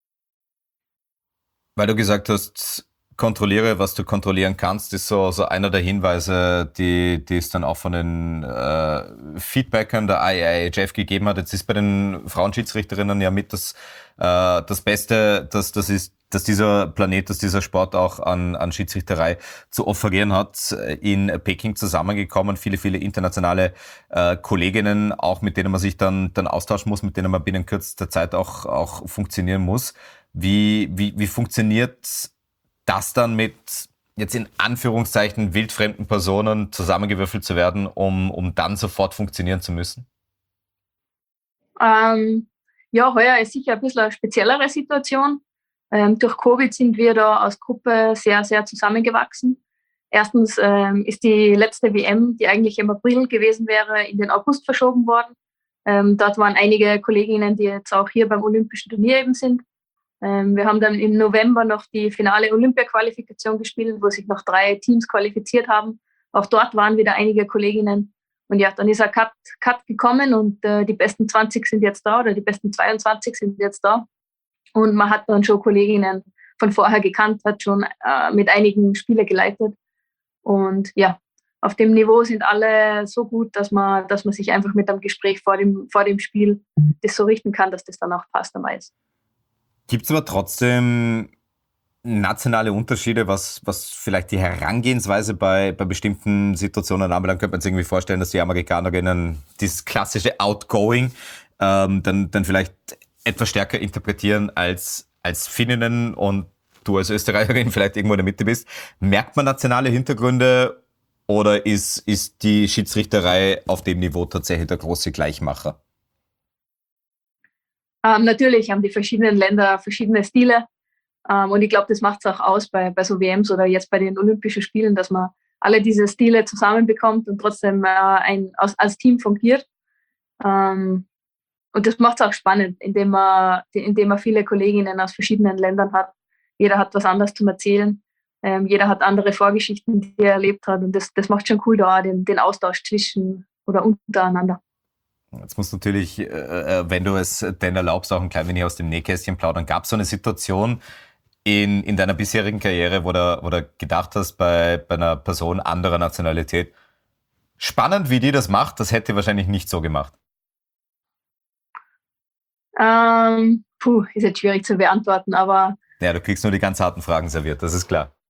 Weil du gesagt hast, kontrolliere, was du kontrollieren kannst, ist so, so einer der Hinweise, die, die es dann auch von den äh, Feedbackern der I I H F gegeben hat. Jetzt ist bei den Frauenschiedsrichterinnen ja mit das, äh, das Beste, dass, das ist, dass dieser Planet, dass dieser Sport auch an, an Schiedsrichterei zu offerieren hat, in Peking zusammengekommen. Viele, viele internationale äh, Kolleginnen, auch mit denen man sich dann, dann austauschen muss, mit denen man binnen kürzester Zeit auch, auch funktionieren muss. Wie, wie, wie funktioniert das dann mit jetzt in Anführungszeichen wildfremden Personen zusammengewürfelt zu werden, um, um dann sofort funktionieren zu müssen? Ähm, ja, heuer ist sicher ein bisschen eine speziellere Situation. Ähm, durch Covid sind wir da als Gruppe sehr, sehr zusammengewachsen. Erstens ähm, ist die letzte W M, die eigentlich im April gewesen wäre, in den August verschoben worden. Ähm, dort waren einige Kolleginnen, die jetzt auch hier beim Olympischen Turnier eben sind. Ähm, wir haben dann im November noch die finale Olympia-Qualifikation gespielt, wo sich noch drei Teams qualifiziert haben. Auch dort waren wieder einige Kolleginnen. Und ja, dann ist ein Cut, Cut gekommen und äh, die besten zwanzig sind jetzt da oder die besten zweiundzwanzig sind jetzt da. Und man hat dann schon Kolleginnen von vorher gekannt, hat schon äh, mit einigen Spiele geleitet. Und ja, auf dem Niveau sind alle so gut, dass man, dass man sich einfach mit einem Gespräch vor dem, vor dem Spiel das so richten kann, dass das dann auch passt am Eis. Gibt es aber trotzdem nationale Unterschiede, was, was vielleicht die Herangehensweise bei, bei bestimmten Situationen anbelangt? Könnte man sich irgendwie vorstellen, dass die Amerikanerinnen dieses klassische Outgoing ähm, dann, dann vielleicht etwas stärker interpretieren als, als Finninnen und du als Österreicherin vielleicht irgendwo in der Mitte bist. Merkt man nationale Hintergründe oder ist, ist die Schiedsrichterei auf dem Niveau tatsächlich der große Gleichmacher? Ähm, natürlich haben die verschiedenen Länder verschiedene Stile. Ähm, und ich glaube, das macht es auch aus bei, bei so W Ms oder jetzt bei den Olympischen Spielen, dass man alle diese Stile zusammenbekommt und trotzdem äh, ein, als, als Team fungiert. Ähm, und das macht es auch spannend, indem man, indem man viele Kolleginnen aus verschiedenen Ländern hat. Jeder hat was anderes zum Erzählen. Ähm, jeder hat andere Vorgeschichten, die er erlebt hat. Und das, das macht schon cool da, den, den Austausch zwischen oder untereinander. Jetzt musst du natürlich, äh, wenn du es denn erlaubst, auch ein klein wenig aus dem Nähkästchen plaudern. Gab es so eine Situation in, in deiner bisherigen Karriere, wo du, wo du gedacht hast, bei, bei einer Person anderer Nationalität, spannend, wie die das macht, das hätte wahrscheinlich nicht so gemacht? Ähm, puh, ist jetzt schwierig zu beantworten, aber... Ja, du kriegst nur die ganz harten Fragen serviert, das ist klar.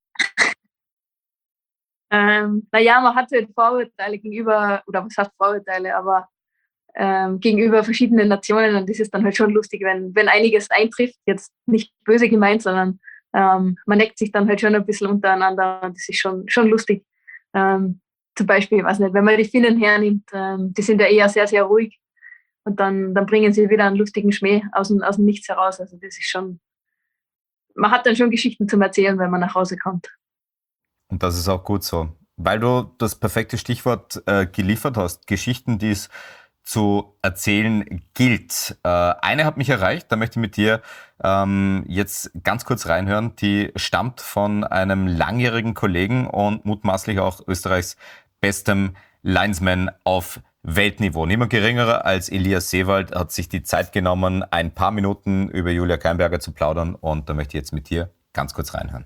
ähm, naja, man hat halt Vorurteile gegenüber, oder was heißt Vorurteile, aber ähm, gegenüber verschiedenen Nationen und das ist dann halt schon lustig, wenn, wenn einiges eintrifft, jetzt nicht böse gemeint, sondern ähm, man neckt sich dann halt schon ein bisschen untereinander und das ist schon, schon lustig. Ähm, zum Beispiel, ich weiß nicht, wenn man die Finnen hernimmt, ähm, die sind ja eher sehr, sehr ruhig und dann, dann bringen sie wieder einen lustigen Schmäh aus dem, aus dem Nichts heraus. Also das ist schon, man hat dann schon Geschichten zum Erzählen, wenn man nach Hause kommt. Und das ist auch gut so. Weil du das perfekte Stichwort äh, geliefert hast, Geschichten, die es zu erzählen gilt. Äh, eine hat mich erreicht, da möchte ich mit dir ähm, jetzt ganz kurz reinhören. Die stammt von einem langjährigen Kollegen und mutmaßlich auch Österreichs bestem Linesman auf Weltniveau. Niemand geringerer als Elias Seewald hat sich die Zeit genommen, ein paar Minuten über Julia Keinberger zu plaudern und da möchte ich jetzt mit dir ganz kurz reinhören.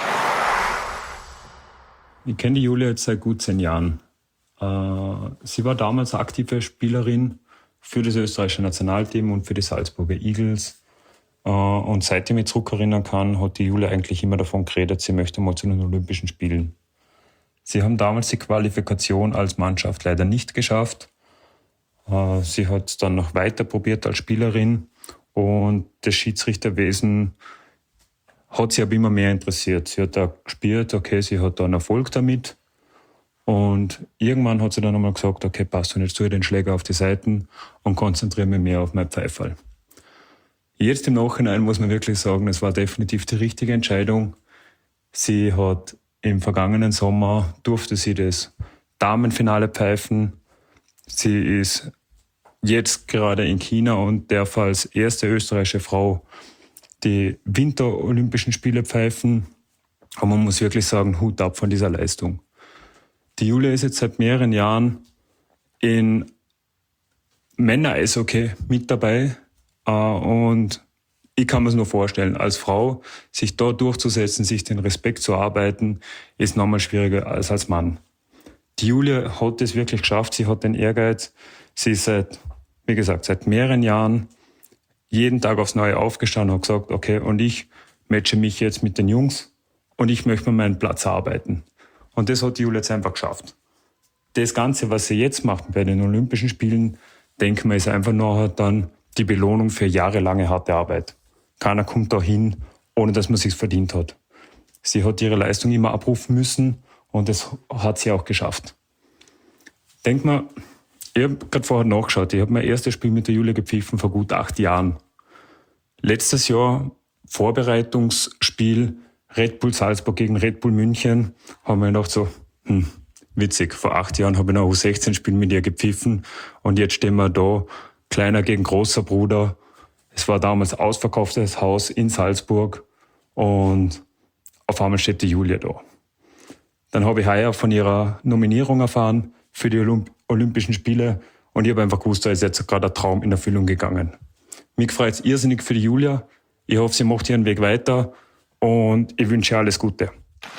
Ich kenne die Julia jetzt seit gut zehn Jahren. Sie war damals eine aktive Spielerin für das österreichische Nationalteam und für die Salzburger Eagles. Und seit ich mich zurückerinnern kann, hat die Julia eigentlich immer davon geredet, sie möchte mal zu den Olympischen Spielen. Sie haben damals die Qualifikation als Mannschaft leider nicht geschafft. Sie hat es dann noch weiter probiert als Spielerin und das Schiedsrichterwesen hat sie aber immer mehr interessiert. Sie hat da gespürt, okay, sie hat da einen Erfolg damit. Und irgendwann hat sie dann einmal gesagt, okay, passt, und jetzt tue ich den Schläger auf die Seiten und konzentriere mich mehr auf mein Pfeifall. Jetzt im Nachhinein muss man wirklich sagen, es war definitiv die richtige Entscheidung. Sie hat im vergangenen Sommer, durfte sie das Damenfinale pfeifen. Sie ist jetzt gerade in China und darf als erste österreichische Frau die Winterolympischen Spiele pfeifen. Und man muss wirklich sagen, Hut ab von dieser Leistung. Die Julia ist jetzt seit mehreren Jahren in Männer-Eishockey mit dabei. Und ich kann mir es nur vorstellen, als Frau sich da durchzusetzen, sich den Respekt zu erarbeiten, ist nochmal schwieriger als als Mann. Die Julia hat es wirklich geschafft, sie hat den Ehrgeiz. Sie ist seit, wie gesagt, seit mehreren Jahren jeden Tag aufs Neue aufgestanden und hat gesagt, okay, und ich matche mich jetzt mit den Jungs und ich möchte mir meinen Platz erarbeiten. Und das hat die Julia jetzt einfach geschafft. Das Ganze, was sie jetzt macht bei den Olympischen Spielen, denken wir, ist einfach nachher dann die Belohnung für jahrelange harte Arbeit. Keiner kommt da hin, ohne dass man es sich verdient hat. Sie hat ihre Leistung immer abrufen müssen und das hat sie auch geschafft. Denk mal, ich habe gerade vorher nachgeschaut, ich habe mein erstes Spiel mit der Julia gepfiffen vor gut acht Jahren. Letztes Jahr Vorbereitungsspiel Red Bull Salzburg gegen Red Bull München, haben wir gedacht so, hm, witzig, vor acht Jahren habe ich ein U sechzehn Spiel mit ihr gepfiffen und jetzt stehen wir da, kleiner gegen großer Bruder. Es war damals ausverkauftes Haus in Salzburg und auf einmal steht die Julia da. Dann habe ich heuer von ihrer Nominierung erfahren für die Olymp- Olympischen Spiele und ich habe einfach gewusst, da ist jetzt gerade ein Traum in Erfüllung gegangen. Mich freut es irrsinnig für die Julia. Ich hoffe, sie macht ihren Weg weiter und ich wünsche ihr alles Gute.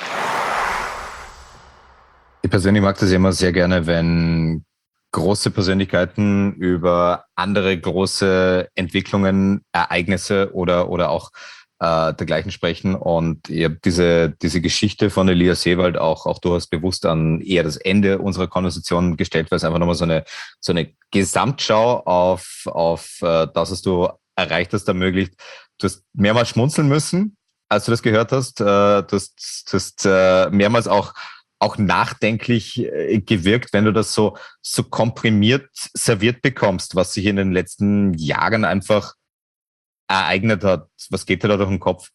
Ich persönlich mag das ja immer sehr gerne, wenn große Persönlichkeiten über andere große Entwicklungen, Ereignisse oder, oder auch äh, dergleichen sprechen. Und ich habe diese, diese Geschichte von Elias Sewald auch, auch durchaus bewusst an eher das Ende unserer Konversation gestellt, weil es einfach nochmal so eine, so eine Gesamtschau auf, auf äh, das, was du erreicht hast, ermöglicht. Du hast mehrmals schmunzeln müssen, als du das gehört hast. Äh, du hast, du hast äh, mehrmals auch auch nachdenklich äh, gewirkt, wenn du das so, so komprimiert serviert bekommst, was sich in den letzten Jahren einfach ereignet hat. Was geht dir da durch den Kopf?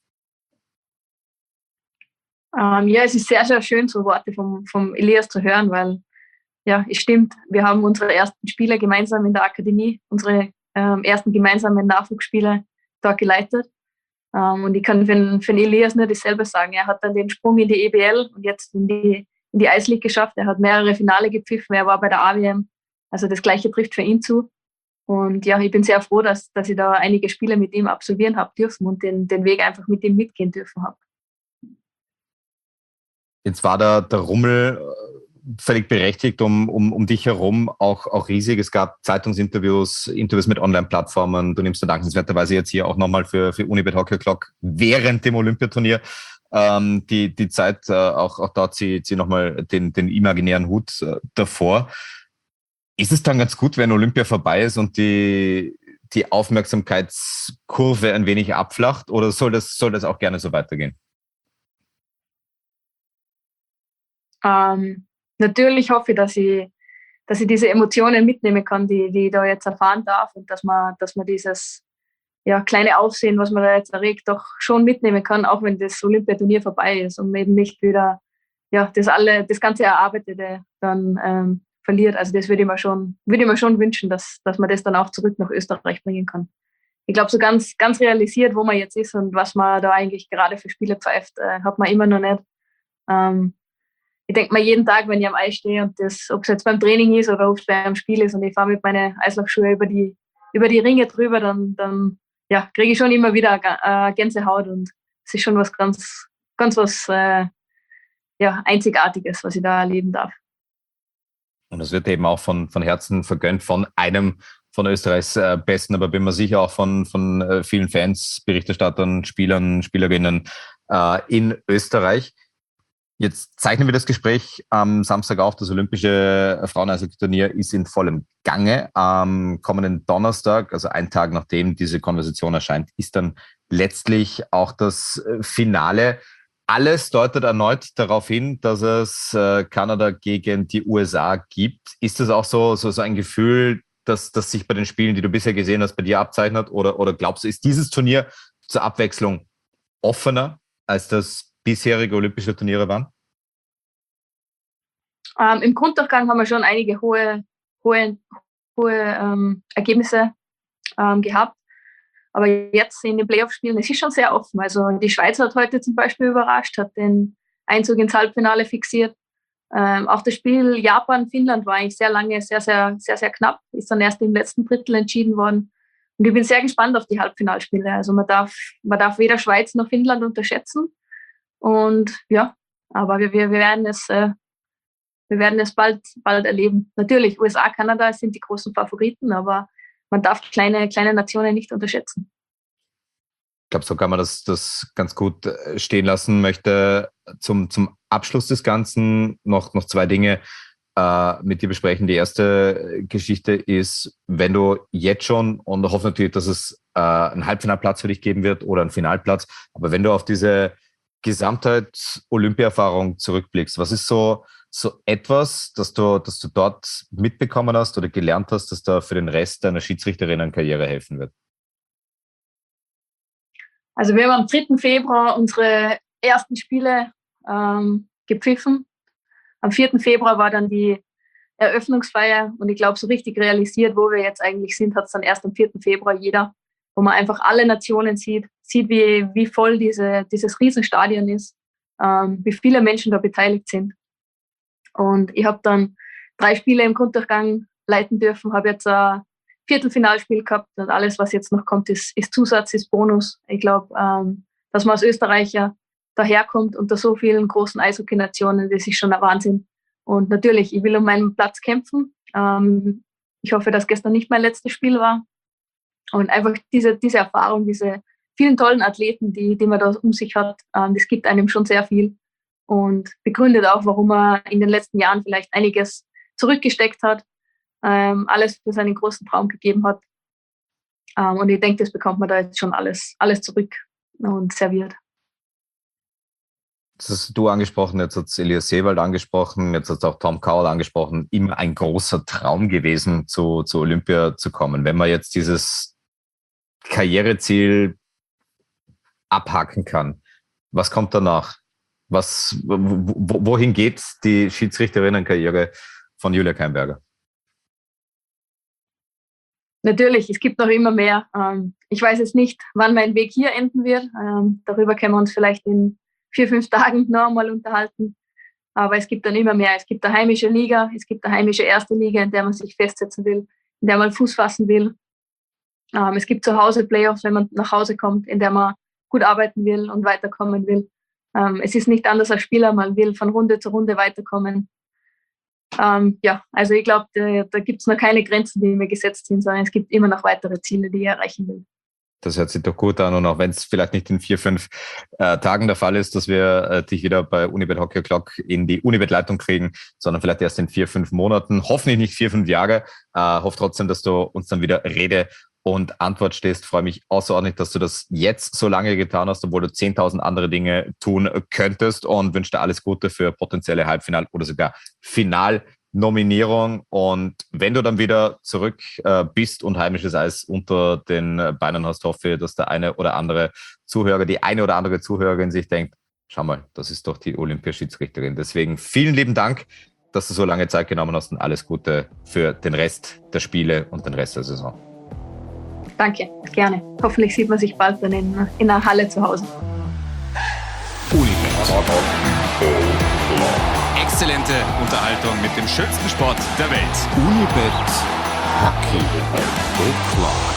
Ähm, ja, es ist sehr, sehr schön, so Worte vom, vom Elias zu hören, weil, ja, es stimmt, wir haben unsere ersten Spiele gemeinsam in der Akademie, unsere ähm, ersten gemeinsamen Nachwuchsspiele dort geleitet. Ähm, und ich kann für, den, für den Elias nur dasselbe sagen. Er hat dann den Sprung in die E B L und jetzt in die in die Eisleague geschafft. Er hat mehrere Finale gepfiffen. Er war bei der A W M. Also das Gleiche trifft für ihn zu. Und ja, ich bin sehr froh, dass, dass ich da einige Spiele mit ihm absolvieren habe dürfen und den, den Weg einfach mit ihm mitgehen dürfen habe. Jetzt war da der Rummel völlig berechtigt um, um, um dich herum auch, auch riesig. Es gab Zeitungsinterviews, Interviews mit Online-Plattformen. Du nimmst da dankenswerterweise jetzt hier auch nochmal für, für Unibet Hockey O'Clock während dem Olympiaturnier Ähm, die, die Zeit, äh, auch, auch dort zieht sie nochmal den, den imaginären Hut äh, davor. Ist es dann ganz gut, wenn Olympia vorbei ist und die, die Aufmerksamkeitskurve ein wenig abflacht, oder soll das, soll das auch gerne so weitergehen? Ähm, natürlich hoffe ich, dass ich, dass ich diese Emotionen mitnehmen kann, die, die ich da jetzt erfahren darf, und dass man, dass man dieses ja, kleine Aufsehen, was man da jetzt erregt, doch schon mitnehmen kann, auch wenn das Olympiaturnier vorbei ist und man eben nicht wieder ja, das alle, das ganze Erarbeitete dann ähm, verliert. Also das würde ich mir schon, würde ich mir schon wünschen, dass, dass man das dann auch zurück nach Österreich bringen kann. Ich glaube, so ganz, ganz realisiert, wo man jetzt ist und was man da eigentlich gerade für Spiele pfeift, äh, hat man immer noch nicht. Ähm, ich denke mal jeden Tag, wenn ich am Eis stehe und das, ob es jetzt beim Training ist oder ob es beim Spiel ist und ich fahre mit meinen Eislaufschuhen über die, über die Ringe drüber, dann, dann ja, kriege ich schon immer wieder äh, Gänsehaut, und es ist schon was ganz, ganz was äh, ja, Einzigartiges, was ich da erleben darf. Und das wird eben auch von, von Herzen vergönnt von einem von Österreichs äh, Besten, aber bin mir sicher auch von, von äh, vielen Fans, Berichterstattern, Spielern, Spielerinnen äh, in Österreich. Jetzt zeichnen wir das Gespräch am Samstag auf. Das olympische Frauen-Eishockey-Turnier ist in vollem Gange. Am kommenden Donnerstag, also einen Tag nachdem diese Konversation erscheint, ist dann letztlich auch das Finale. Alles deutet erneut darauf hin, dass es Kanada gegen die U S A gibt. Ist das auch so, so, so ein Gefühl, dass das sich bei den Spielen, die du bisher gesehen hast, bei dir abzeichnet? Oder, oder glaubst du, ist dieses Turnier zur Abwechslung offener als das bisherige olympische Turniere waren? Ähm, Im Grunddurchgang haben wir schon einige hohe, hohe, hohe ähm, Ergebnisse ähm, gehabt. Aber jetzt in den Playoff-Spielen, es ist schon sehr offen. Also die Schweiz hat heute zum Beispiel überrascht, hat den Einzug ins Halbfinale fixiert. Ähm, auch das Spiel Japan-Finnland war eigentlich sehr lange, sehr, sehr, sehr, sehr knapp. Ist dann erst im letzten Drittel entschieden worden. Und ich bin sehr gespannt auf die Halbfinalspiele. Also man darf, man darf weder Schweiz noch Finnland unterschätzen. Und ja, aber wir, wir, wir werden es, äh, wir werden es bald, bald erleben. Natürlich, U S A, Kanada sind die großen Favoriten, aber man darf kleine, kleine Nationen nicht unterschätzen. Ich glaube, so kann man das, das ganz gut stehen lassen. Möchte zum, zum Abschluss des Ganzen noch, noch zwei Dinge äh, mit dir besprechen. Die erste Geschichte ist, wenn du jetzt schon, und ich hoffe natürlich, dass es äh, einen Halbfinalplatz für dich geben wird oder einen Finalplatz, aber wenn du auf diese Gesamtheit Olympia-Erfahrung zurückblickst, was ist so, so etwas, das du, das du dort mitbekommen hast oder gelernt hast, das da für den Rest deiner Schiedsrichterinnenkarriere helfen wird? Also wir haben am dritten Februar unsere ersten Spiele ähm, gepfiffen. Am vierten Februar war dann die Eröffnungsfeier und ich glaube, so richtig realisiert, wo wir jetzt eigentlich sind, hat es dann erst am vierten Februar jeder, wo man einfach alle Nationen sieht, sieht, wie, wie voll diese, dieses Riesenstadion ist, ähm, wie viele Menschen da beteiligt sind. Und ich habe dann drei Spiele im Grunddurchgang leiten dürfen, habe jetzt ein Viertelfinalspiel gehabt und alles, was jetzt noch kommt, ist, ist Zusatz, ist Bonus. Ich glaube, ähm, dass man als Österreicher daherkommt unter so vielen großen Eishockey-Nationen, das ist schon ein Wahnsinn. Und natürlich, ich will um meinen Platz kämpfen. Ähm, ich hoffe, dass gestern nicht mein letztes Spiel war. Und einfach diese, diese Erfahrung, diese vielen tollen Athleten, die, die man da um sich hat, ähm, das gibt einem schon sehr viel. Und begründet auch, warum er in den letzten Jahren vielleicht einiges zurückgesteckt hat, ähm, alles für seinen großen Traum gegeben hat. Ähm, und ich denke, das bekommt man da jetzt schon alles, alles zurück und serviert. Das hast du angesprochen, jetzt hat es Elias Sewald angesprochen, jetzt hat es auch Tom Cowell angesprochen, immer ein großer Traum gewesen, zu, zu Olympia zu kommen. Wenn man jetzt dieses Karriereziel abhaken kann, was kommt danach? Was, wohin geht die Schiedsrichterinnenkarriere von Julia Keimberger? Natürlich, es gibt noch immer mehr. Ich weiß jetzt nicht, wann mein Weg hier enden wird. Darüber können wir uns vielleicht in vier, fünf Tagen noch einmal unterhalten. Aber es gibt dann immer mehr. Es gibt eine heimische Liga, es gibt eine heimische erste Liga, in der man sich festsetzen will, in der man Fuß fassen will. Es gibt zu Hause Playoffs, wenn man nach Hause kommt, in der man gut arbeiten will und weiterkommen will. Es ist nicht anders als Spieler, man will von Runde zu Runde weiterkommen. Ähm, ja, also ich glaube, da, da gibt es noch keine Grenzen, die mir gesetzt sind, sondern es gibt immer noch weitere Ziele, die ich erreichen will. Das hört sich doch gut an, und auch wenn es vielleicht nicht in vier, fünf äh, Tagen der Fall ist, dass wir äh, dich wieder bei Unibet Hockey O'Clock in die Unibet-Leitung kriegen, sondern vielleicht erst in vier, fünf Monaten, hoffentlich nicht vier, fünf Jahre. Äh, hoffe trotzdem, dass du uns dann wieder Rede und Antwort stehst. Freue mich außerordentlich, dass du das jetzt so lange getan hast, obwohl du zehntausend andere Dinge tun könntest, und wünsche dir alles Gute für potenzielle Halbfinal- oder sogar Finalnominierung. Und wenn du dann wieder zurück äh, bist und heimisches Eis unter den Beinen hast, hoffe ich, dass der eine oder andere Zuhörer, die eine oder andere Zuhörerin sich denkt, schau mal, das ist doch die Olympiaschiedsrichterin. Deswegen vielen lieben Dank, dass du so lange Zeit genommen hast, und alles Gute für den Rest der Spiele und den Rest der Saison. Danke, gerne. Hoffentlich sieht man sich bald dann in, in einer Halle zu Hause. Unibet. Exzellente Unterhaltung mit dem schönsten Sport der Welt. Unibet Hockey O'Clock.